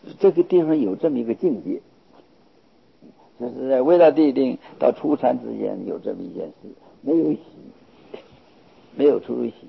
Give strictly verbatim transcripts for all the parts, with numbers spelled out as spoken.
这个地方有这么一个境界，就是在未来地定到出禅之间有这么一件事，没有喜，没有出入喜，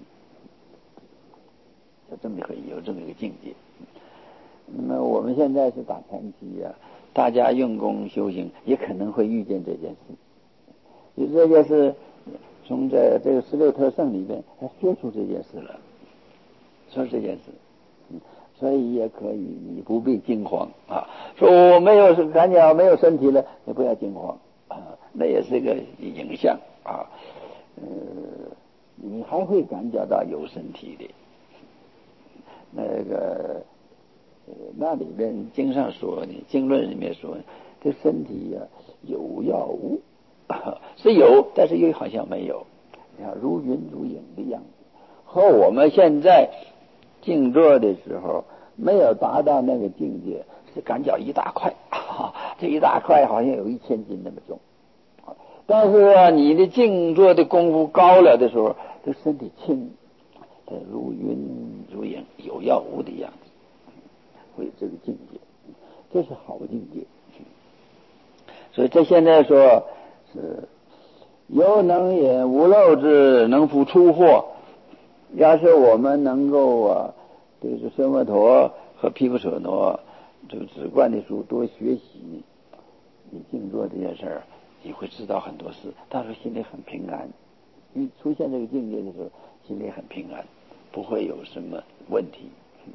有这么一个有这么一个境界。那么我们现在是打禅期啊，大家用功修行，也可能会遇见这件事。就这件事，从这这个十六特胜里面，他说出这件事了，说这件事，嗯，所以也可以，你不必惊慌啊。说我没有感觉没有身体了，也不要惊慌啊，那也是个影像啊。呃，你还会感觉到有身体的，那个。那里面经上说呢，经论里面说，这身体呀、啊、有要无，是有，但是又好像没有，你看如云如影的样子。和我们现在静坐的时候没有达到那个境界，是感觉一大块，这一大块好像有一千斤那么重。但是啊，你的静坐的功夫高了的时候，这身体轻，这如云如影，有要无的样子。会有这个境界，这是好境界。所以这现在说是有能引无漏之，能伏出惑。要是我们能够啊，对这奢摩陀和毗婆舍那这个止观的书多学习，你静坐这件事儿，你会知道很多事，到时候心里很平安。你出现这个境界的时候，心里很平安，不会有什么问题。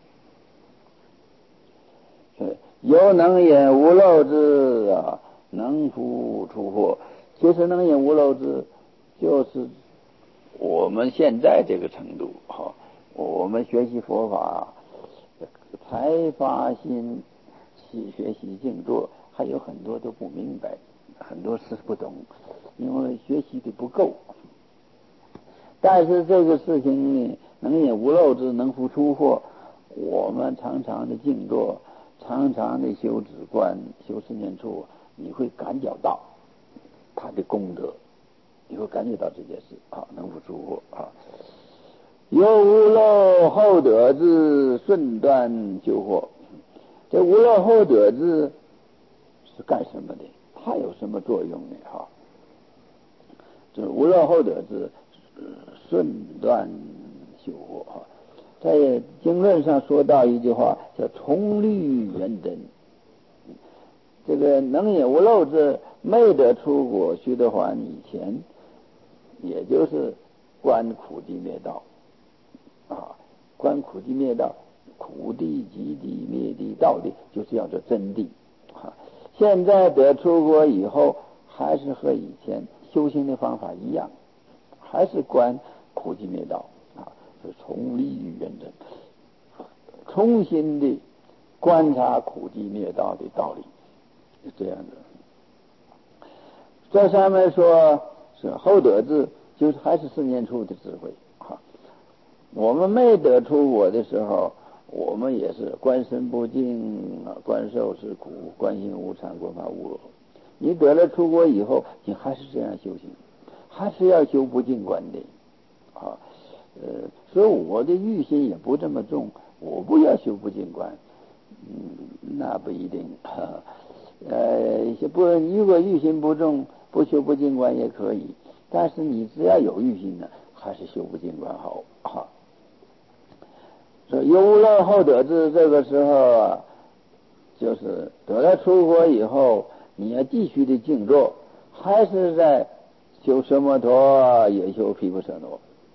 有能引无漏之啊，能伏出惑。其实能引无漏之，就是我们现在这个程度哈，我们学习佛法，才发心去学习静坐，还有很多都不明白，很多事不懂，因为学习的不够。但是这个事情呢，能引无漏之，能伏出惑，我们常常的静坐。常常的修止观、修四念处，你会感觉到他的功德，你会感觉到这件事啊，能伏出惑啊。有无漏后得之，顺断修惑。这无漏后得之是干什么的？它有什么作用呢？哈，这无漏后得之，顺断修惑哈。在经论上说到一句话，叫从律圆真。这个能引无漏之，没得出果须得还以前，也就是观苦地灭道啊，观苦地灭道，苦地极地灭地道地，就是要做真谛啊。现在得出果以后，还是和以前修行的方法一样，还是观苦地灭道啊，是从律圆真，重新的观察苦地灭道的道理，是这样的。这上面说是后得智，就是还是四念处的智慧啊。我们没得出果的时候，我们也是观身不净，观受是苦，观行无常，观法无我。你得了出果以后，你还是这样修行，还是要修不净观的啊。呃，所以我的欲心也不这么重，我不要修不净观，嗯，那不一定。啊呃，不，如果欲心不重，不修不净观也可以，但是你只要有欲心呢，还是修不净观好。哈，说有无漏后得智，这个时候啊，就是得了出果以后，你要继续的静坐，还是在修奢摩陀，也修毗婆舍那。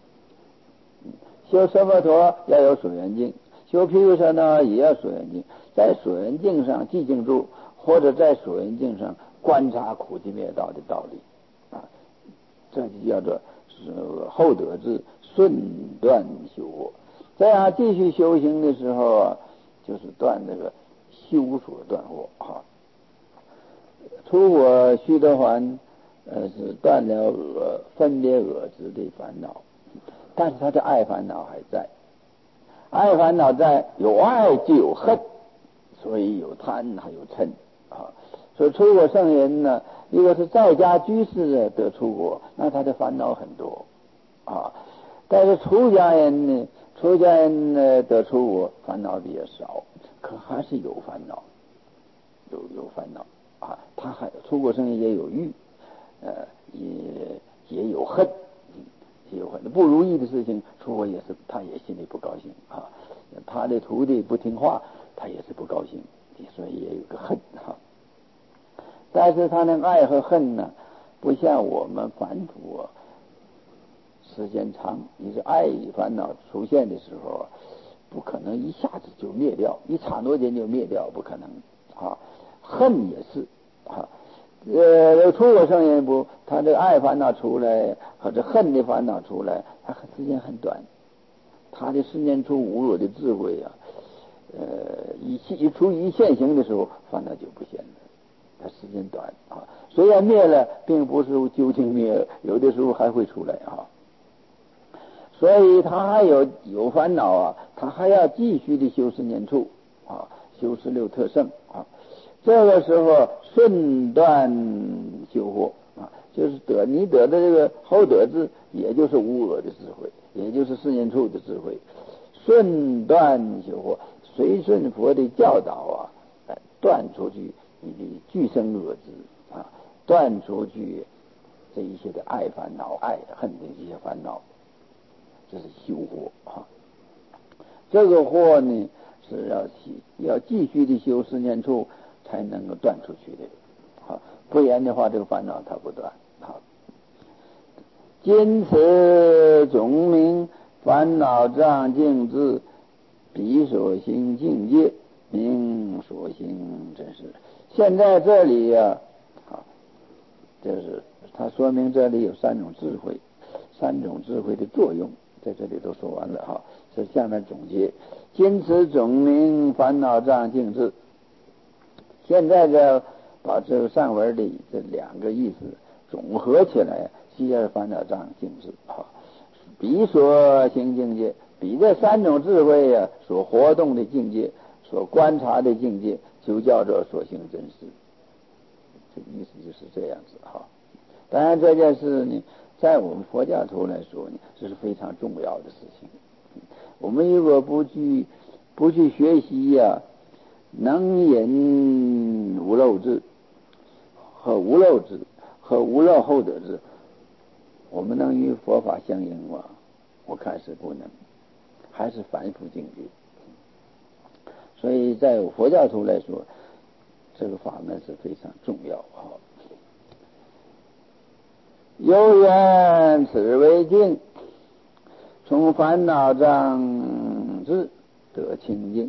修奢摩陀要有所缘境，修毗婆舍那也要所缘境，在所缘境上寂静住，或者在所缘境上观察苦地灭道的道理啊，这就叫做是后得智，顺断修惑。这样继续修行的时候啊，就是断这个修所断惑啊。出果须得还，呃，是断了我分别我执的烦恼，但是他的爱烦恼还在，爱烦恼在，有爱就有恨，所以有贪还有嗔啊。所以出果圣人呢，如果是在家居士得出果，那他的烦恼很多啊。但是出家人呢，出家人呢得出果烦恼比较少，可还是是有烦恼，有有烦恼啊，他还出过生也有欲，呃，也也有恨，也有恨。不如意的事情出过也是，他也心里不高兴啊。他的徒弟不听话，他也是不高兴，所以也有个恨哈。但是他那爱和恨呢，不像我们凡夫啊，时间长。你是爱烦恼出现的时候，不可能一下子就灭掉，一刹那间就灭掉，不可能啊。恨也是啊，呃，有出过生人不，他这爱烦恼出来或者恨的烦恼出来，他时间很短。他的十年出无我的智慧啊，呃，一一出一现行的时候，烦恼就不现了。它时间短啊，虽然灭了，并不是究竟灭，有的时候还会出来啊。所以他还有有烦恼啊，他还要继续的修十年处啊，修十六特胜啊。这个时候顺断修惑啊，就是得你得的这个后得智，也就是无我的智慧，也就是十年处的智慧。顺断修惑，随顺佛的教导啊，断出去你的俱生恶知啊，断出去这一些的爱烦恼、爱恨的这些烦恼，这是修惑啊。这个惑呢是要要继续的修十年处才能够断出去的啊，不然的话这个烦恼它不断啊。今此总名烦恼障净智，彼所行境界名所行真实。现在这里呀、啊，就是他说明这里有三种智慧，三种智慧的作用，在这里都说完了哈。是下面总结：今此总名烦恼障净智。现在这把这个上文的这两个意思总合起来，即是烦恼障净智哈。彼所行境界，比这三种智慧呀、啊、所活动的境界，所观察的境界，就叫做所行真实。这个意思就是这样子哈。当然这件事呢，在我们佛教徒来说呢，这是非常重要的事情。我们如果不去不去学习呀、啊，能引无漏智和无漏智和无漏后得智，我们能与佛法相应吗？我看是不能，还是凡夫境界。所以在佛教徒来说，这个法门是非常重要啊。有缘此为境，从烦恼障智得清净。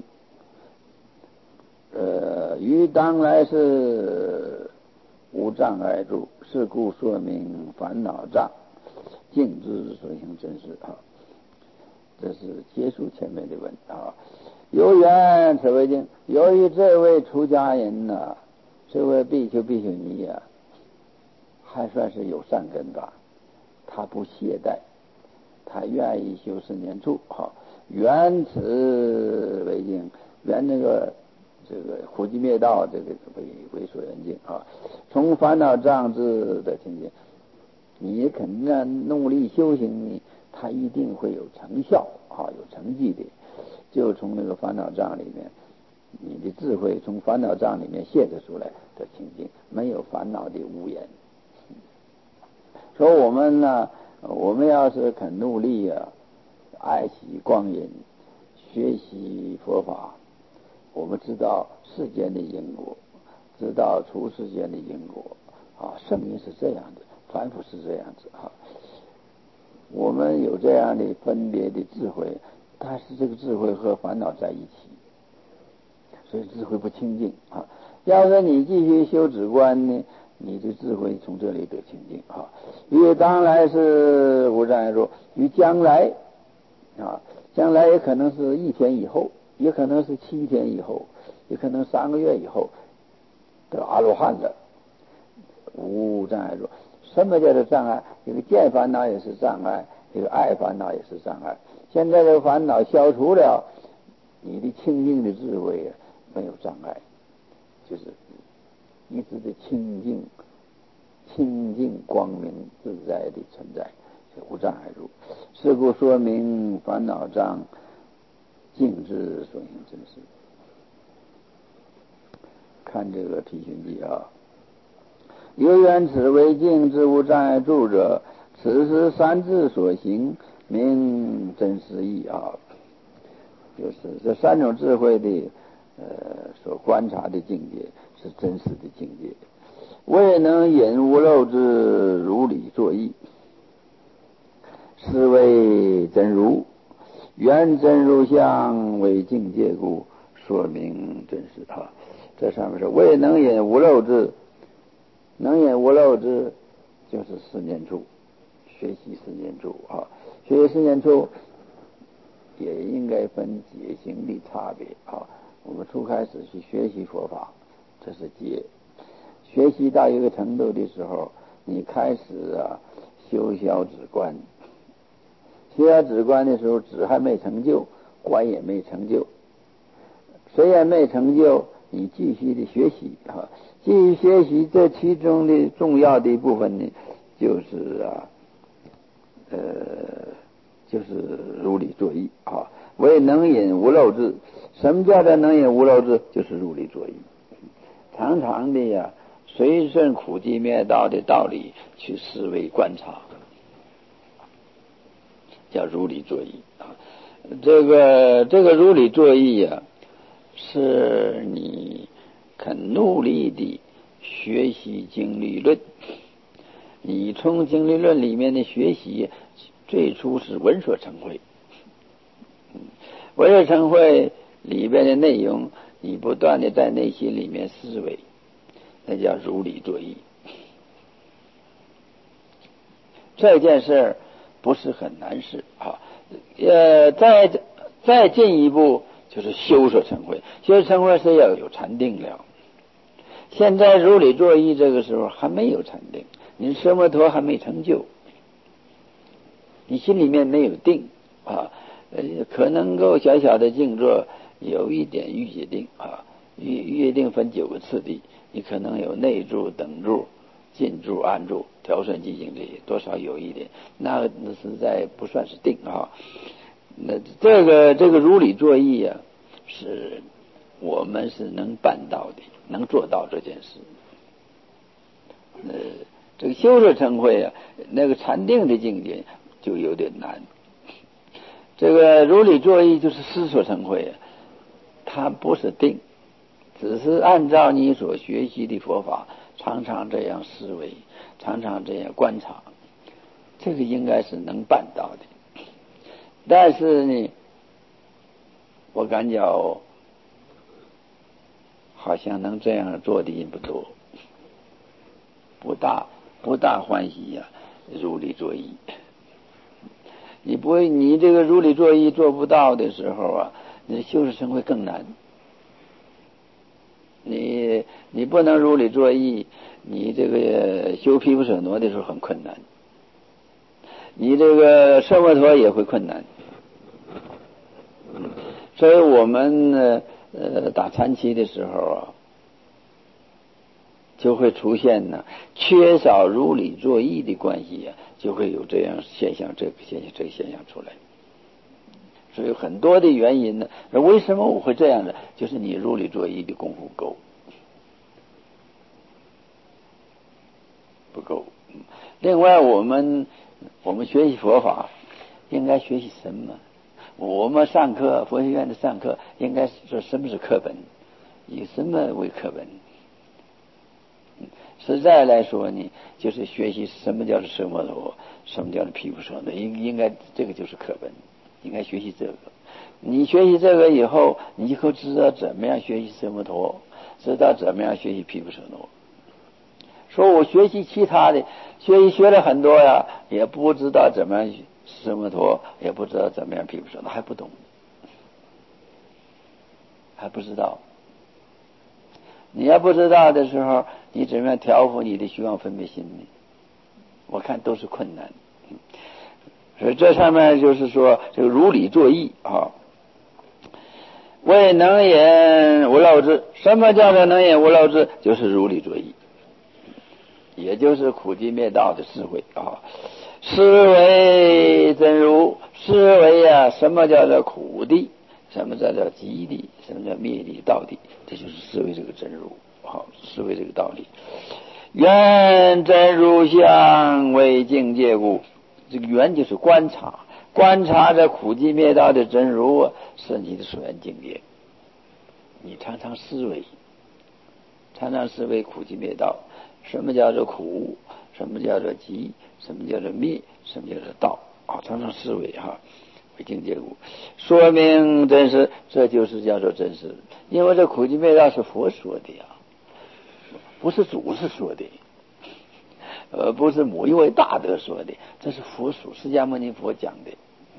呃，于当来是无障碍住，是故说明烦恼障净智所行真实啊。这是结束前面的问啊。有缘此为境，由于这位出家人呢、啊，这位比丘比丘尼呀、啊，还算是有善根吧，他不懈怠，他愿意修十年处哈。缘此为境，缘那个这个苦集灭道，这个为为所缘境啊。从烦恼障智的境界，你肯定努力修行呢，他一定会有成效啊，有成绩的。就从那个烦恼障里面，你的智慧从烦恼障里面泄得出来的清净，没有烦恼的无言。说我们呢，我们要是肯努力啊，爱惜光阴，学习佛法，我们知道世间的因果，知道出世间的因果啊，圣人是这样的，凡夫是这样子啊。我们有这样的分别的智慧，但是这个智慧和烦恼在一起，所以智慧不清净啊。要是你继续修止观呢，你的智慧从这里得清净啊。因为当来是无障碍住，于将来啊，将来也可能是一天以后，也可能是七天以后，也可能三个月以后得阿罗汉了，无障碍住。什么叫做障碍？这个见烦恼也是障碍，这个爱烦恼也是障碍。现在这个烦恼消除了，你的清净的智慧没有障碍，就是一直的清净、清净光明自在的存在，无障碍住。是故说明烦恼障净智所行真实。 看这个提寻记啊，有缘此为境之无障碍住者，此是三智所行，名真实义啊。就是这三种智慧的呃所观察的境界是真实的境界，未能引无漏之如理作意，是为真如。缘真如相为境界故，说明真实啊。这上面是未能引无漏之，能引无漏之就是四念处，学习四念处啊。学习四念处也应该分解行的差别啊。我们初开始去学习佛法，这是解。学习到一个程度的时候，你开始啊修小止观。修小止观的时候，止还没成就，观也没成就。虽然没成就，你继续的学习啊，继续学习。这其中的重要的一部分呢，就是啊，呃，就是如理作意啊。为能引无漏智。什么叫做能引无漏智？就是如理作意。常常的呀，随顺苦集灭道的道理去思维观察，叫如理作意啊。这个这个如理作意呀，是你肯努力的学习经理论。你从经理论里面的学习，最初是闻所成会。闻所成会里边的内容，你不断的在内心里面思维，那叫如理作意。这件事不是很难事啊。呃，再再进一步就是修所成会。修所成会是要有禅定了。现在如理作意这个时候还没有禅定，你奢摩陀还没成就，你心里面没有定啊。呃，可能够小小的静坐，有一点欲界定啊。欲欲界定分九个次第，你可能有内住、等住、进住、安住、调顺寂静这些，多少有一点，那那实在不算是定啊。那这个这个如理作意啊，是我们是能办到的，能做到这件事。呃，这个修所成会啊，那个禅定的境界就有点难。这个如理作意就是思所成会啊，它不是定，只是按照你所学习的佛法，常常这样思维，常常这样观察，这个应该是能办到的。但是呢，我感觉好像能这样做的人不多，不大不大欢喜呀、啊，如理作意。你不会，你这个如理作意做不到的时候啊，你修持成会更难。你你不能如理作意，你这个修毗婆舍那的时候很困难，你这个奢摩陀也会困难。所以我们呢，呃，打禅期的时候啊，就会出现呢缺少如理作意的关系啊，就会有这样现象，这个现象，这个现象出来。所以很多的原因呢，为什么我会这样呢？就是你如理作意的功夫够不够？另外，我们我们学习佛法应该学习什么？我们上课，佛学院的上课应该说什么是课本，以什么为课本？实在来说呢，就是学习什么叫做奢摩陀，什么叫做毗婆舍那，应应该这个就是课本，应该学习这个。你学习这个以后，你以后知道怎么样学习奢摩陀，知道怎么样学习毗婆舍那。说我学习其他的，学习学了很多呀，也不知道怎么样奢摩陀，也不知道怎么样毗婆舍那，还不懂，还不知道。你要不知道的时候，你怎么样调伏你的虚妄分别心呢？我看都是困难。所以这上面就是说，这个如理作意啊，为能引无漏智。什么叫做能引无漏智？就是如理作意，也就是苦集灭道的智慧啊。思维真如，思维啊，什么叫做苦地？什么叫做集地？什么叫灭地道地？这就是思维这个真如啊。 思维这个道理。缘真如相为境界故，这个缘就是观察，观察着苦集灭道的真如是你的所缘境界。你常常思维，常常思维苦集灭道，什么叫做苦，什么叫做集，什么叫做灭，什么叫做道啊？常常思维哈，为境界故，说明真实，这就是叫做真实。因为这苦集灭道是佛说的呀，不是祖师说的，呃，不是某一位大德说的，这是佛说，释迦牟尼佛讲的。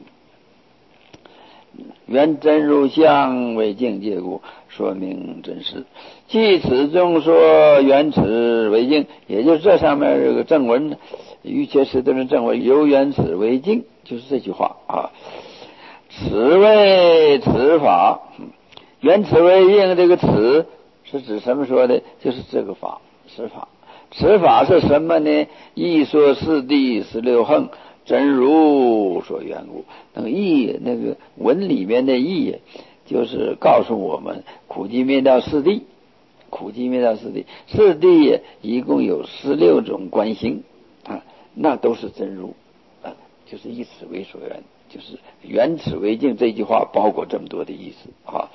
缘真如相为境界故，说明真实。即此中说缘此为境，也就是这上面这个正文，欲切实的正文，由缘此为境，就是这句话啊。此为此法，缘此为境，这个此是指什么说的？就是这个法，此法。此法是什么呢？一说四谛十六横。真如所缘故，那个义，那个文里面的义，就是告诉我们苦集灭道四谛，苦集灭道四谛，四谛一共有十六种观行啊，那都是真如啊，就是以此为所缘，就是缘此为境这句话包括这么多的意思啊。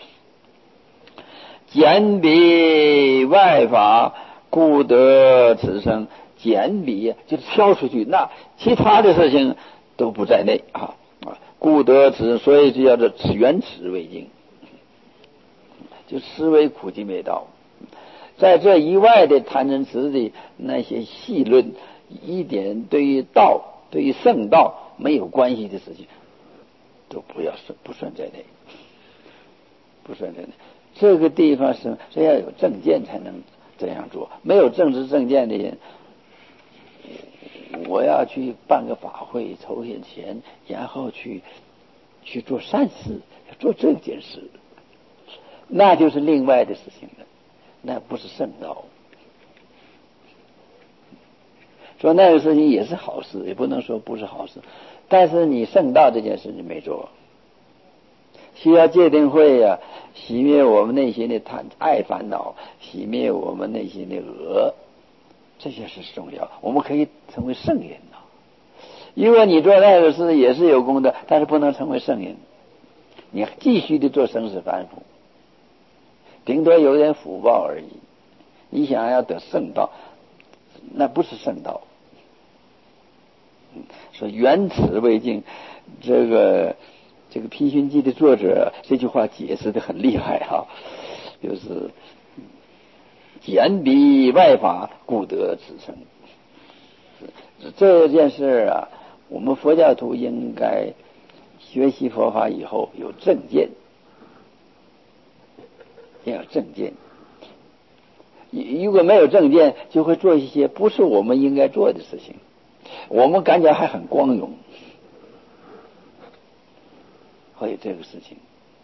简比外法，故得此生。简比就是挑出去，那其他的事情都不在内啊啊！故得此，所以就叫做缘此为境，就思维苦集灭道。在这以外的贪嗔痴的那些细论，一点对于道、对于圣道没有关系的事情，都不要算，不算在内，不算在内。这个地方是这要有正见才能这样做，没有正知正见的人。我要去办个法会，筹些钱，然后去去做善事，做这件事，那就是另外的事情了，那不是圣道。说那个事情也是好事，也不能说不是好事，但是你圣道这件事你没做，需要戒定慧呀、啊，熄灭我们内心的贪爱烦恼，熄灭我们内心的恶。这些是重要，我们可以成为圣人呐。因为你做那个事也是有功德，但是不能成为圣人，你继续的做生死凡夫，顶多有点福报而已。你想要得圣道，那不是圣道。说缘此为境，这个这个《批寻记》的作者这句话解释的很厉害哈、啊，就是简比外法，故得此生。这件事啊，我们佛教徒应该学习佛法以后有正见，要有正见。如果没有正见，就会做一些不是我们应该做的事情，我们感觉还很光荣，会有这个事情。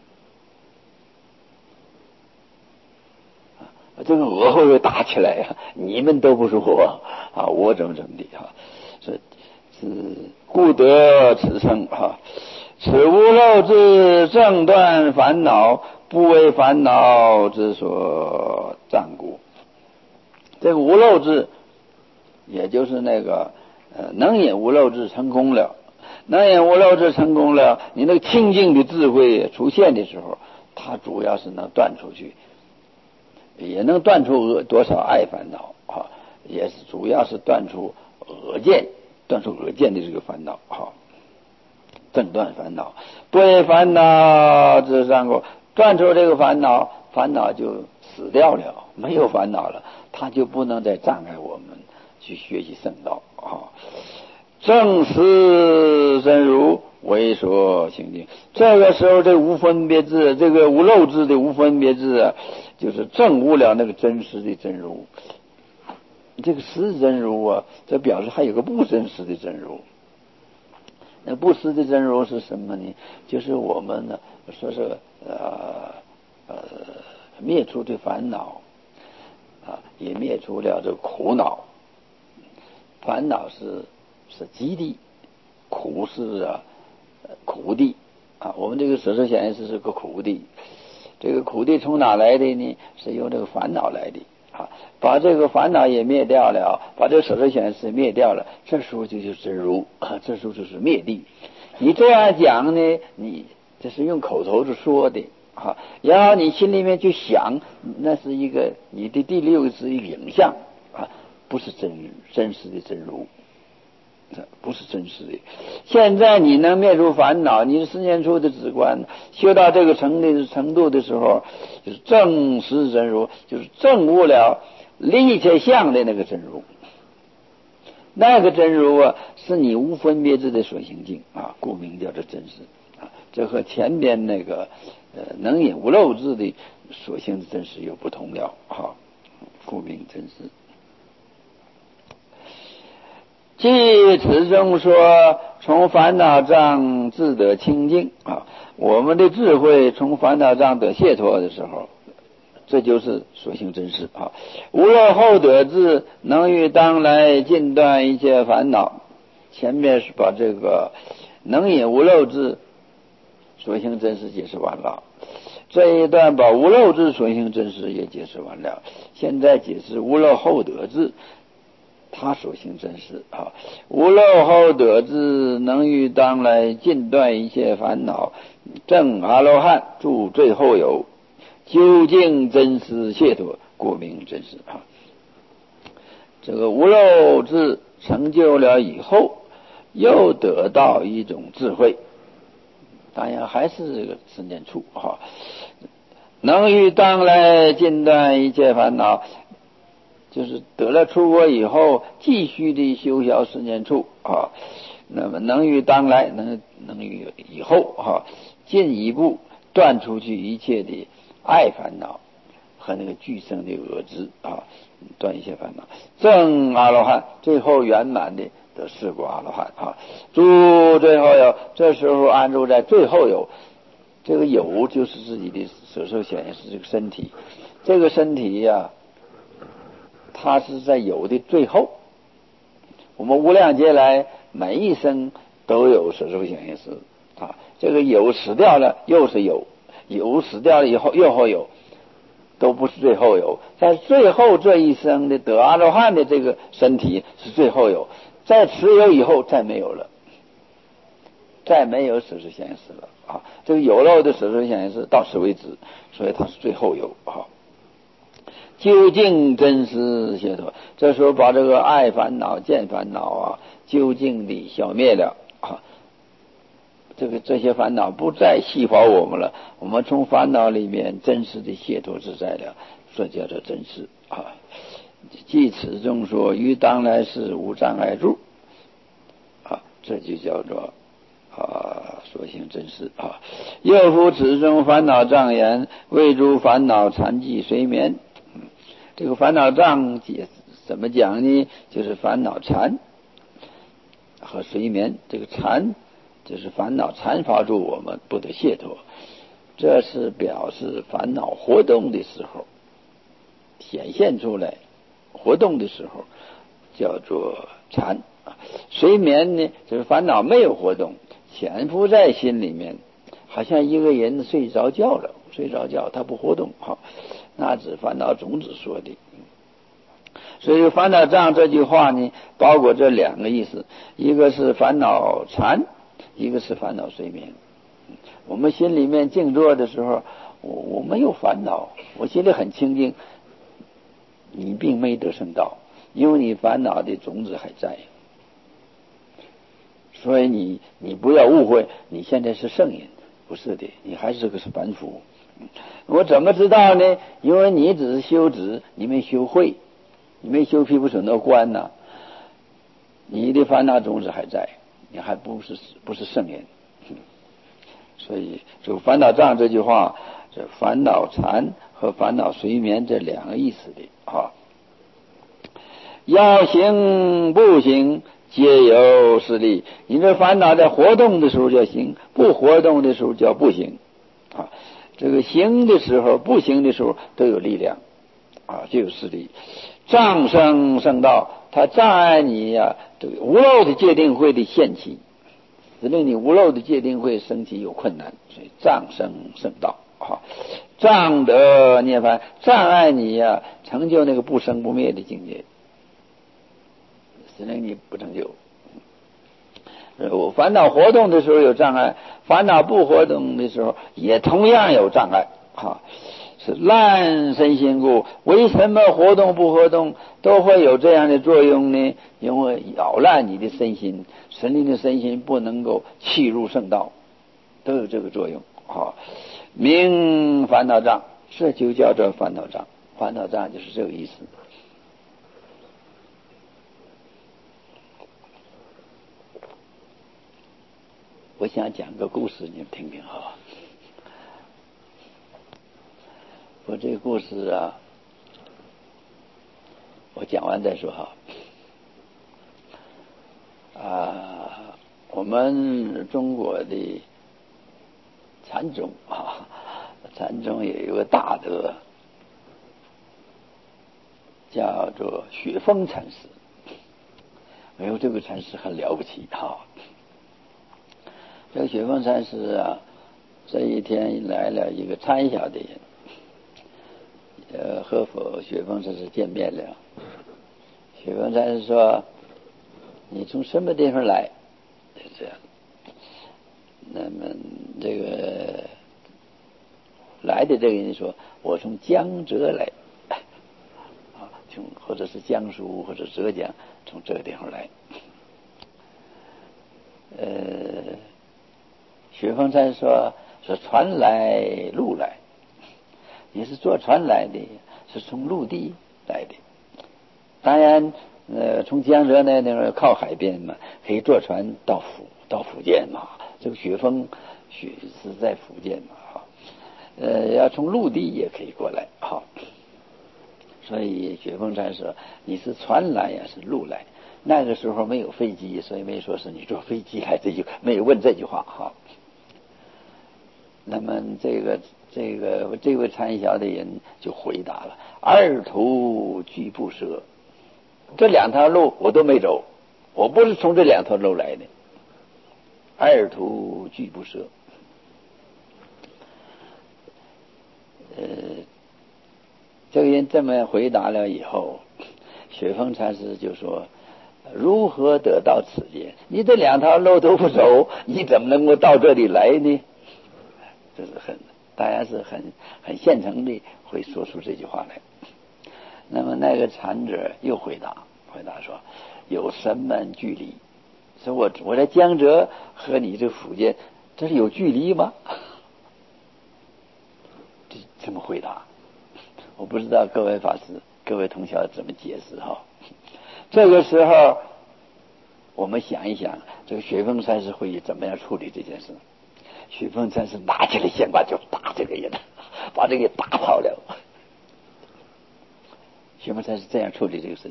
这个我会不会打起来呀、啊？你们都不是我啊，我怎么怎么的啊？是是故得此生啊，此无漏之正断烦恼，不为烦恼之所障故。这个无漏智，也就是那个呃能引无漏智成功了，能引无漏智成功了，你那个清净的智慧出现的时候，它主要是能断出去。也能断出恶多少爱烦恼啊，也是主要是断出恶见，断出恶见的这个烦恼啊，正断烦恼，不为烦恼之上过，断出这个烦恼，烦恼就死掉了，没有烦恼了，它就不能再障碍我们去学习圣道啊。正实真如为所行境，这个时候这无分别智，这个无漏智的无分别智啊，就是证悟了那个真实的真如。这个实真如啊，这表示还有个不真实的真如。那不实的真如是什么呢？就是我们呢说是呃呃灭除的烦恼啊，也灭除了这个苦恼。烦恼是是极地，苦是啊苦地啊。我们这个舍身显示是个苦地，这个苦地从哪来的呢？是由这个烦恼来的啊，把这个烦恼也灭掉了，把这个舍受想行识灭掉了，这时候就就是真如，啊，这时候就是灭地。你这样讲呢，你这是用口头子说的啊，然后你心里面去想，那是一个你的第六是一个影像啊，不是真真实的真如，不是真实的。现在你能灭除烦恼，你是十年初的止观，修到这个程度程度的时候，就是正实真如，就是证悟了离一切相的那个真如。那个真如啊，是你无分别智的所行境啊，故名叫做真实啊。这和前边那个呃能引无漏智的所行的真实有不同了啊，故名真实。即此中说，从烦恼障自得清净啊，我们的智慧从烦恼障得解脱的时候，这就是所行真实啊。无漏后得智，能于当来尽断一切烦恼。前面是把这个能引无漏智所行真实解释完了，这一段把无漏智所行真实也解释完了，现在解释无漏后得智他所行真实啊。无漏后得智，能于当来尽断一切烦恼，证阿罗汉，住最后有，究竟真实解脱，故名真实啊。这个无漏智成就了以后，又得到一种智慧，当然还是这个十念处啊，能于当来尽断一切烦恼，就是得了出国以后，继续的修小十念处啊。那么能于当来，能能于以后啊，进一步断出去一切的爱烦恼和那个俱生的恶知啊，断一切烦恼，证阿罗汉，最后圆满的得四果阿罗汉啊。住最后有，这时候安住在最后有，这个有就是自己的舍受想行识这个身体，这个身体呀、啊。它是在有的最后，我们无量劫来每一生都有舍受想行识啊，这个有死掉了又是有，有死掉了以后又会有，都不是最后有，在最后这一生的得阿罗汉的这个身体是最后有，在此有以后再没有了，再没有舍受想行识了啊，这个有漏的舍受想行识到此为止，所以它是最后有啊。究竟真实解脱，这时候把这个爱烦恼、见烦恼啊，究竟的消灭了啊，这个这些烦恼不再系缚我们了，我们从烦恼里面真实的解脱自在了，这叫做真实啊。即此中说，于当来世无障碍住啊，这就叫做啊所行真实啊。又复此中烦恼障眼，谓诸烦恼缠寂随眠。这个烦恼障解怎么讲呢？就是烦恼缠和随眠，这个缠就是烦恼缠缚住我们不得解脱，这是表示烦恼活动的时候显现出来，活动的时候叫做缠。随眠呢，就是烦恼没有活动，潜伏在心里面，好像一个人睡着觉了，睡着觉他不活动，好，那是烦恼种子说的。所以烦恼障这句话呢，包括这两个意思，一个是烦恼缠，一个是烦恼睡眠。我们心里面静坐的时候，我我没有烦恼，我心里很清净，你并没得生道，因为你烦恼的种子还在，所以你你不要误会，你现在是圣人，不是的，你还是个是凡夫。我怎么知道呢？因为你只是修止，你没修会，你没修毗婆舍那观呢、啊，你的烦恼种子还在，你还不是不是圣人。所以就烦恼障这句话，这烦恼缠和烦恼随眠这两个意思的啊。要行不行皆有势力，你这烦恼在活动的时候叫行，不活动的时候叫不行啊。这个行的时候不行的时候都有力量啊，就有势力。障生圣道，它障碍你呀、啊，这个无漏的界定会的现起，使令你无漏的界定会升起有困难，所以障生圣道啊。障得涅槃，障碍你呀、啊，成就那个不生不灭的境界，使令你不成就。我烦恼活动的时候有障碍，烦恼不活动的时候也同样有障碍。哈，是烂身心故。为什么活动不活动都会有这样的作用呢？因为扰乱你的身心，使你的身心不能够契入圣道，都有这个作用。哈，名烦恼障，这就叫做烦恼障。烦恼障就是这个意思。我想讲个故事，你们听听哈。我这个故事啊，我讲完再说哈。啊，我们中国的禅宗啊，禅宗有一个大德，叫做雪峰禅师。哎呦，这个禅师很了不起哈。这个雪峰禅师啊，这一天来了一个参小的人，呃，和佛雪峰禅师见面了。雪峰禅师说：“你从什么地方来？”就这样。那么这个来的这个人说：“我从江浙来，啊，从或者是江苏或者浙江，从这个地方来。”呃，雪峰禅说：“说船来路来，你是坐船来的，是从陆地来的。当然，呃，从江浙那那个靠海边嘛，可以坐船到福到福建嘛。这个雪峰雪是在福建嘛，哈，呃，要从陆地也可以过来，哈。所以雪峰禅说：你是船来呀，是路来。那个时候没有飞机，所以没说是你坐飞机来，这就没有问这句话，哈。那么这个这个这位参小的人就回答了：二途俱不舍。这两条路我都没走，我不是从这两条路来的。二途俱不舍。呃，这个人这么回答了以后，雪峰禅师就说：如何得到此间？你这两条路都不走，你怎么能够到这里来呢？这是很，当然是很很现成的，会说出这句话来。那么那个禅者又回答，回答说：有什么距离？说我我在江浙和你这福建，这是有距离吗？这这么回答，我不知道各位法师、各位同学怎么解释哈。这个时候，我们想一想，这个雪峰禅师会怎么样处理这件事？雪峰禅师拿起了线把就打这个人，把这个人打跑了。雪峰禅师这样处理这个事情。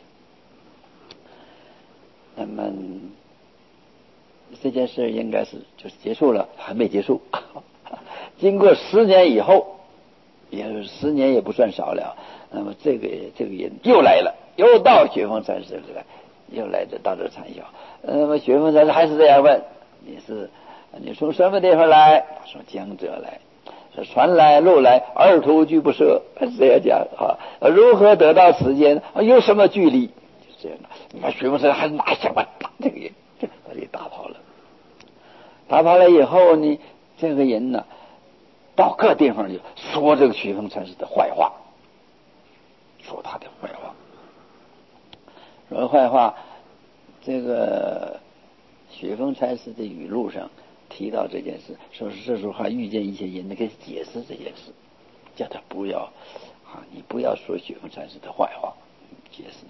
那么这件事应该是就是结束了，还没结束。经过十年以后，也十年也不算少了。那么这个这个人又来了，又到雪峰禅师来，又来这到这禅校。那么雪峰禅师还是这样问：你是你从什么地方来？他说江浙来。说船来路来，二途俱不舍，是这样讲啊。如何得到此间？有什么距离？就这样的。你看雪峰禅师还拿想法打这个人，把这打跑了。打跑了以后呢，这个人呢，到各地方去说这个雪峰禅师的坏话，说他的坏话，说坏话。这个雪峰禅师的语录上提到这件事，说是这时候还遇见一些人给解释这件事，叫他不要啊，你不要说雪峰禅师的坏话，解释。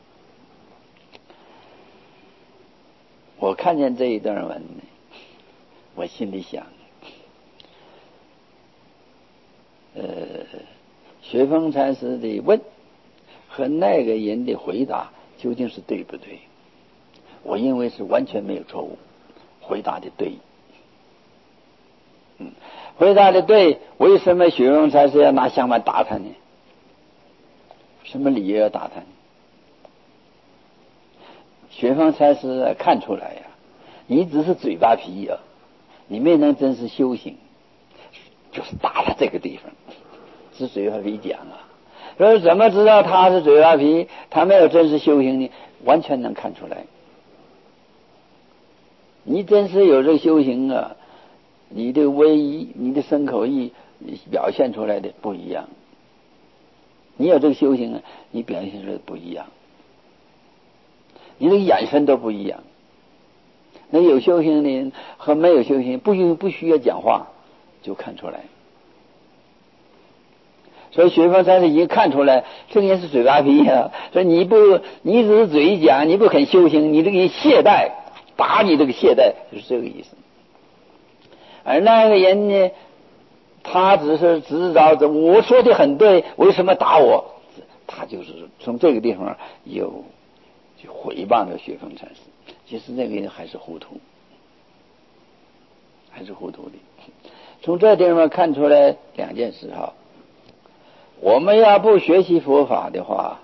我看见这一段文，我心里想，呃，雪峰禅师的问和那个人的回答究竟是对不对？我认为是完全没有错误，回答的对。嗯，回答的对，为什么雪峰禅师要拿香板打他呢？什么理由要打他呢？雪峰禅师看出来呀、啊，你只是嘴巴皮啊，你没能真是修行。 就是打他这个地方，是嘴巴皮讲啊。说怎么知道他是嘴巴皮？他没有真实修行呢？完全能看出来。你真是有这个修行啊，你的威仪、你的身口意表现出来的不一样。你有这个修行啊，你表现出来的不一样，你的眼神都不一样。那有修行的人和没有修行不用不需要讲话就看出来。所以学佛禅师已经看出来，这个人是嘴巴皮啊。说你不，你只是嘴讲，你不肯修行，你这个懈怠，打你这个懈怠，就是这个意思。而那个人呢，他只是知道着我说的很对，为什么打我？他就是从这个地方有就诽谤着学佛禅师。其实那个人还是糊涂，还是糊涂的。从这地方看出来两件事哈。我们要不学习佛法的话，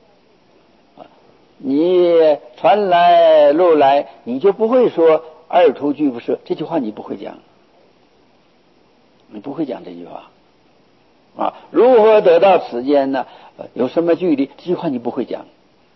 你传来路来，你就不会说二途俱不舍这句话，你不会讲，你不会讲这句话啊。如何得到此间呢？有什么距离？这句话你不会讲。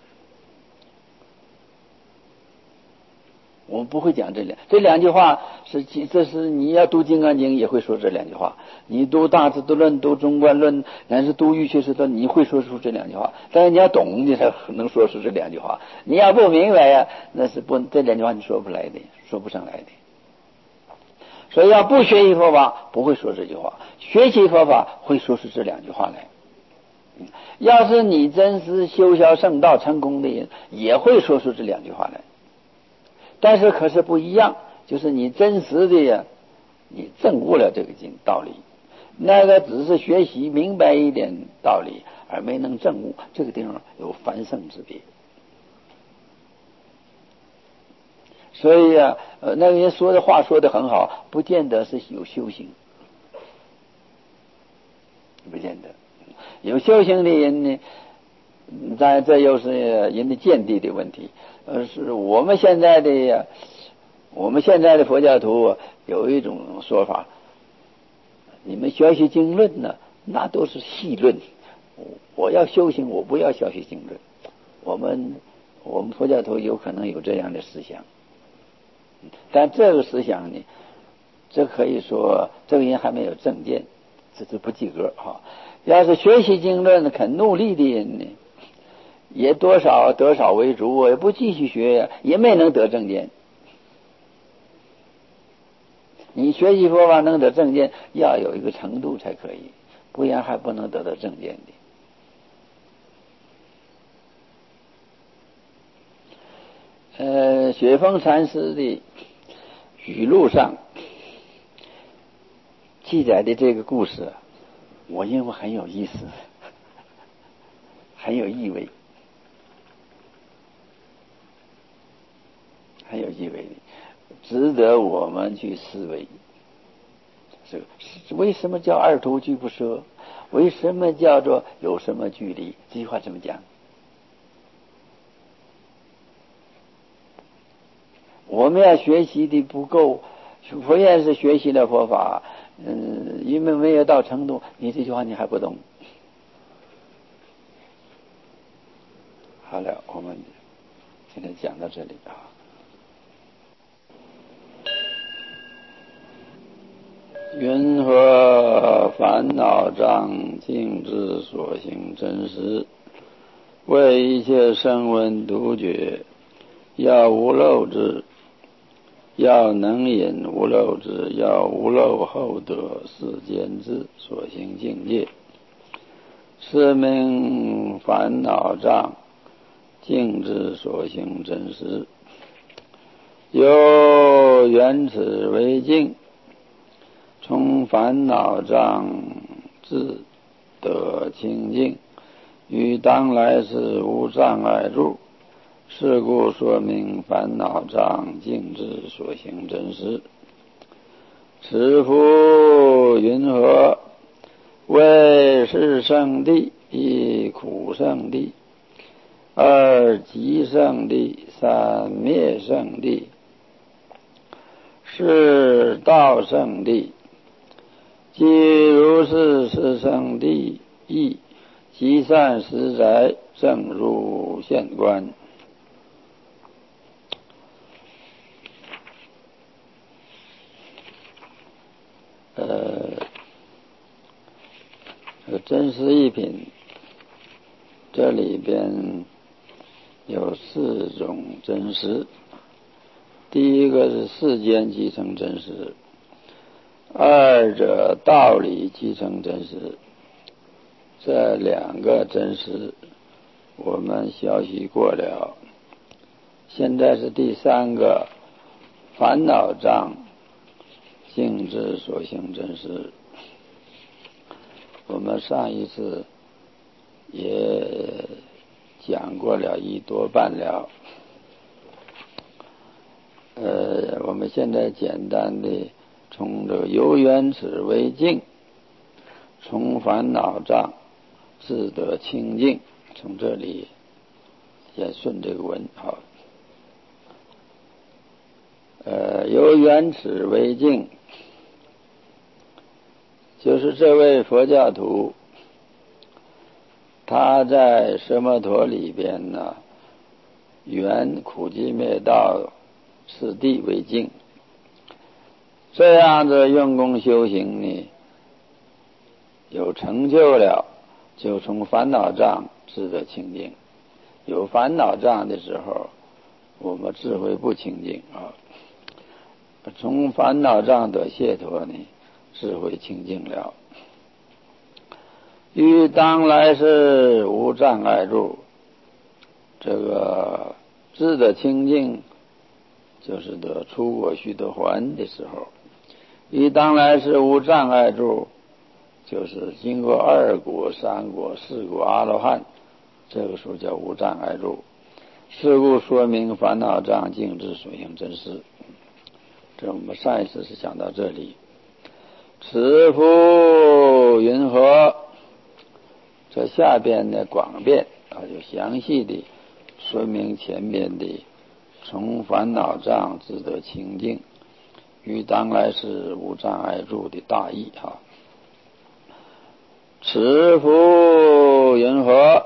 我们不会讲这两这两句话是，这是你要读《金刚经》也会说这两句话，你读《大智度论》、读《中观论》，乃至读《瑜伽师论》，你会说出这两句话。但是你要懂，你才能说出这两句话。你要不明白呀、啊，那是不这两句话你说不来的，说不上来的。所以要不学习佛法，不会说这句话；学习佛法，会说出这两句话来。要是你真是修销圣道成功的人，也会说出这两句话来。但是可是不一样，就是你真实的呀，你证悟了这个经道理，那个只是学习明白一点道理，而没能证悟，这个地方有凡圣之别。所以啊，呃，那个人说的话说的很好，不见得是有修行，不见得有修行的人呢。但这又是人的见地的问题。呃，是我们现在的我们现在的佛教徒有一种说法，你们学习经论呢，那都是细论。我要修行，我不要学习经论。我们我们佛教徒有可能有这样的思想，但这个思想呢，这可以说这个人还没有正见，这是不及格哈。要是学习经论肯努力的人呢，也多少得少为主，也不继续学，也没能得正见。你学习佛法能得正见，要有一个程度才可以，不然还不能得到正见的。呃，雪峰禅师的语录上记载的这个故事，我认为很有意思，很有意味。很有意味的，值得我们去思维。这为什么叫二途俱不舍？为什么叫做有什么距离？这句话怎么讲？我们要学习的不够，佛院是学习了佛法，嗯，因为没有到程度，你这句话你还不懂。好了，我们今天讲到这里啊。云何烦恼障，尽知所行真实。为一切声闻独觉，要无漏之，要能引无漏之，要无漏后得世间之所行境界。是名烦恼障，尽知所行真实。由缘此为境，从烦恼障自得清净，于当来世无障碍入。是故说明烦恼障，尽知所行真实。此复云何？为是圣地，一苦圣地，二极圣地，三灭圣地，是道圣地。 即如是是圣地义，积善实宅，正入现观。呃，这个真实一品，这里边有四种真实。第一个是世间即成真实，二者道理即成真实。这两个真实我们学习过了，现在是第三个烦恼障性之所行真实。我们上一次也讲过了一多半了，呃，我们现在简单的从这个由缘此为境，从烦恼障自得清净，从这里也顺这个文好。呃，由缘此为境，就是这位佛教徒，他在奢摩陀里边呢，缘苦集灭道此地为境，这样的用功修行呢，有成就了，就从烦恼障自得清净。有烦恼障的时候，我们智慧不清净啊。从烦恼障得解脱呢，智慧清净了。于当来世无障碍住，这个自得清净，就是得出果须得还的时候。于当来世无障碍住，就是经过二果、三果、四果阿罗汉，这个时候叫无障碍住。是故说明烦恼障境之所行真实。这我们上一次是讲到这里。此复云何？这下边的广辩啊，就详细的说明前面的从烦恼障自得清净，于当来世无障碍住的大意啊。此复云何？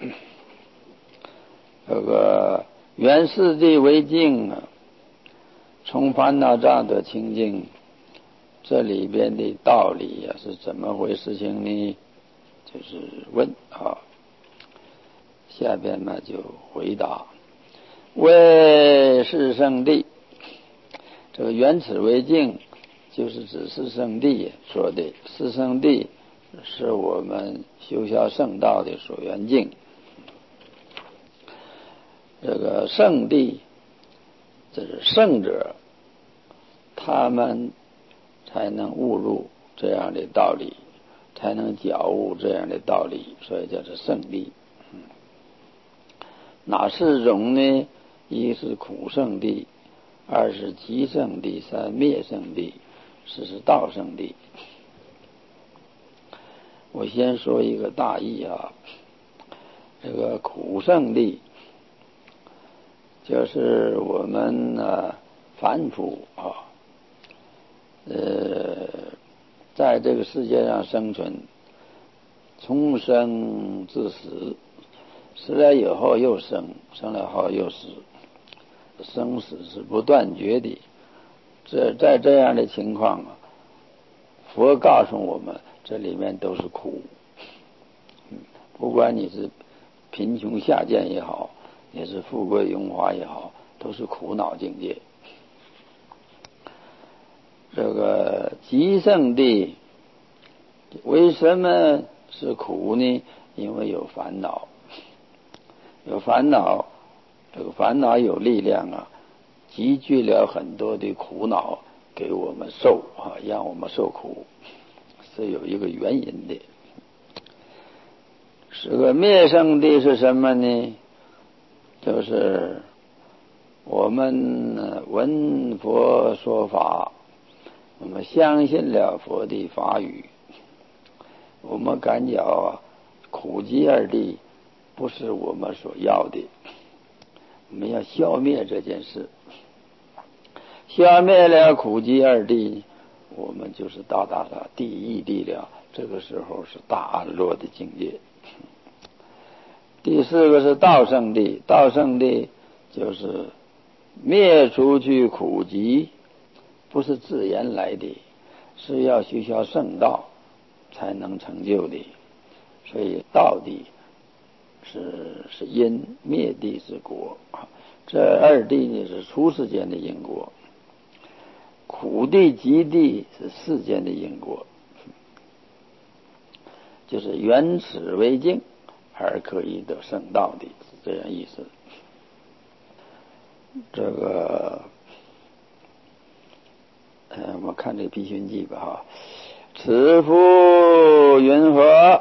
这个原四谛为境啊，从烦恼障得清净，这里边的道理啊是怎么回事情呢？就是问啊，下边呢就回答：为是圣谛，这个原此为境，就是指是圣谛说的。是圣谛是我们修学圣道的所缘境。这个圣谛，这是圣者，他们才能悟入这样的道理，才能觉悟这样的道理，所以叫做圣谛。嗯、哪四种呢？一是苦圣谛，二是集圣谛，三灭圣谛，四是道圣谛。我先说一个大意啊，这个苦圣谛，就是我们呢凡夫啊，呃，在这个世界上生存，从生至死，死了以后又生，生了后又死，生死是不断绝的。这在这样的情况啊，佛告诉我们，这里面都是苦。不管你是贫穷下贱也好，也是富贵荣华也好，都是苦恼境界。这个极圣谛为什么是苦呢？因为有烦恼，有烦恼，这个烦恼有力量啊，集聚了很多的苦恼给我们受啊，让我们受苦，是有一个原因的。这个灭圣谛是什么呢？就是我们闻佛说法，我们相信了佛的法语，我们感觉啊，苦集二谛不是我们所要的，我们要消灭这件事。消灭了苦集二谛， 我们就是到达了第一地了。这个时候是大安乐的境界。第四个是道圣地，道圣地就是灭除去苦集，不是自然来的，是要学习圣道才能成就的。所以道地是是因，灭地是果，这二地呢是出世间的因果，苦地集地是世间的因果，就是原此为境而可以得圣道的，是这样意思。这个呃，我看这个《辟熏记》吧哈，此复云何？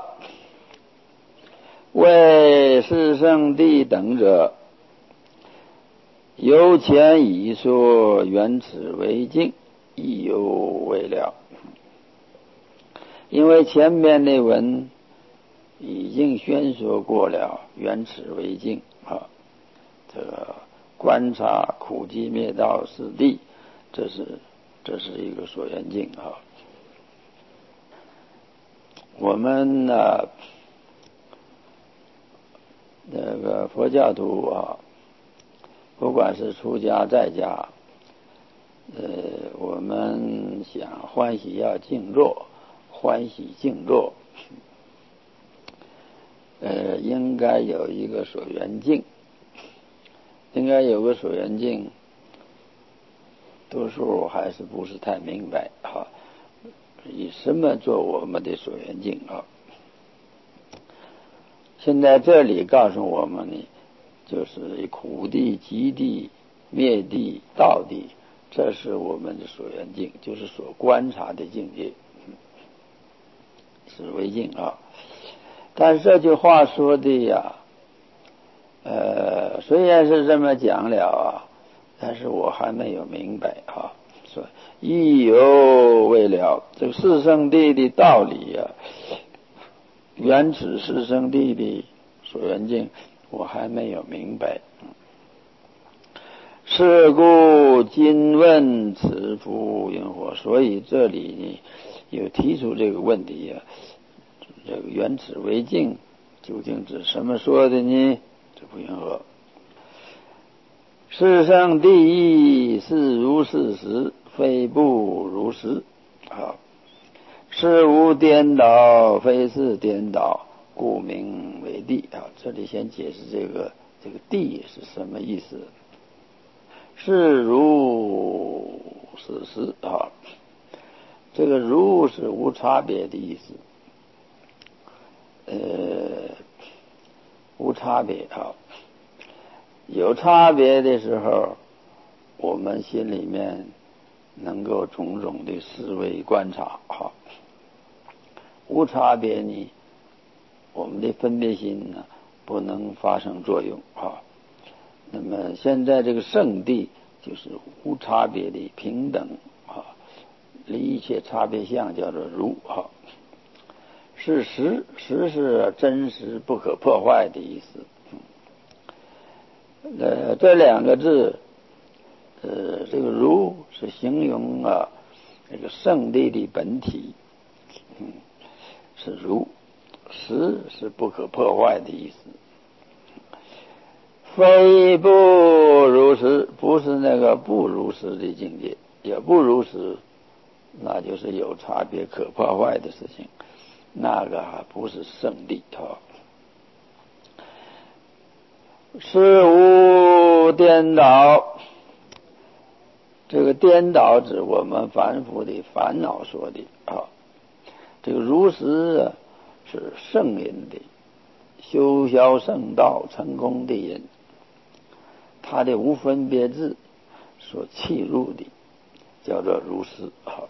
为是圣地等者，由前已说原此为境，亦犹未了。因为前面的文已经宣说过了原此为境啊，这个观察苦集灭道是地，这是这是一个所缘境啊。我们呢、啊，那个佛教徒啊，不管是出家在家，呃，我们想欢喜要静坐，欢喜静坐，呃，应该有一个所缘境，应该有个所缘境，多数还是不是太明白哈。以什么做我们的所缘境啊？现在这里告诉我们呢，就是苦地、集地、灭地、道地，这是我们的所缘境，就是所观察的境界，是为境啊。但是这句话说的呀，呃，虽然是这么讲了啊，但是我还没有明白啊。说亦犹未了，这个四圣谛的道理呀、啊，原此四圣谛的所缘境，我还没有明白。是故今问此复云何？所以这里呢，有提出这个问题呀、啊，这个原此为境究竟指什么说的呢？这不云何？世圣谛义是如是时，非不如时。啊，是无颠倒，非是颠倒，故名为谛。啊，这里先解释这个这个谛是什么意思。是如是时啊，这个如是无差别的意思。呃，无差别啊。有差别的时候，我们心里面能够种种的思维观察哈。无差别呢，我们的分别心呢不能发生作用哈。那么现在这个圣谛就是无差别的平等啊，离一切差别相叫做如哈。是实，实是真实不可破坏的意思。呃，这两个字，呃，这个如是形容啊，这个圣谛的本体，嗯，是如；实是不可破坏的意思。非不如实，不是那个不如实的境界，也不如实，那就是有差别可破坏的事情，那个还不是圣谛啊。是无颠倒，这个颠倒指我们凡夫的烦恼说的啊。这个如实啊，是圣人的修销圣道成功的人，他的无分别智所契入的，叫做如实啊。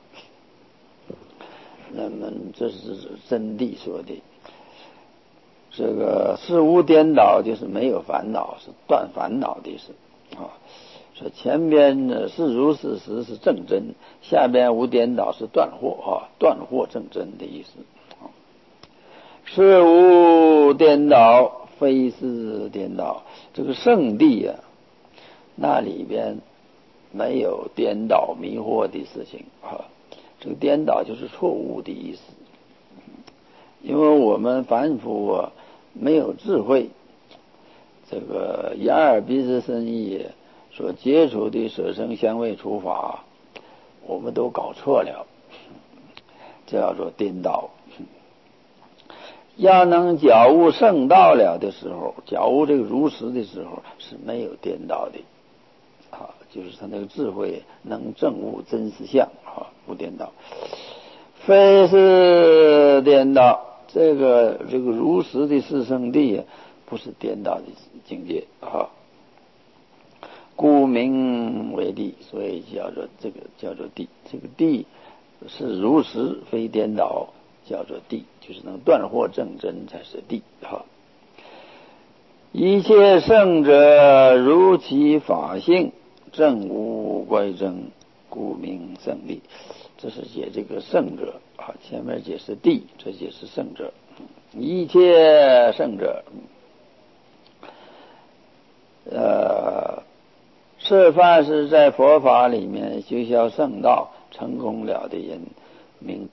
那么这是真谛说的。这个是无颠倒，就是没有烦恼，是断烦恼的意思啊。说前边呢是如是时是正真，下边无颠倒是断惑啊，断惑正真的意思。是无颠倒，非是颠倒。这个圣谛啊，那里边没有颠倒迷惑的事情啊， 这个颠倒就是错误的意思。因为我们凡夫啊没有智慧，这个眼耳鼻舌身意所接触的色声香味触法，我们都搞错了，这叫做颠倒。要能觉悟圣道了的时候，觉悟这个如实的时候是没有颠倒的啊，就是他那个智慧能证悟真实相啊，不颠倒。非是颠倒，这个这个如实的是圣谛不是颠倒的境界啊，故名为谛，所以叫做这个叫做谛。这个谛是如实非颠倒，叫做谛，就是能断惑正真才是谛哈。一切圣者如其法性，正无怪争，故名圣谛。这是解这个圣者啊，前面解释谛，这解释圣者。一切圣者，呃，是凡是在佛法里面修习圣道成功了的人，名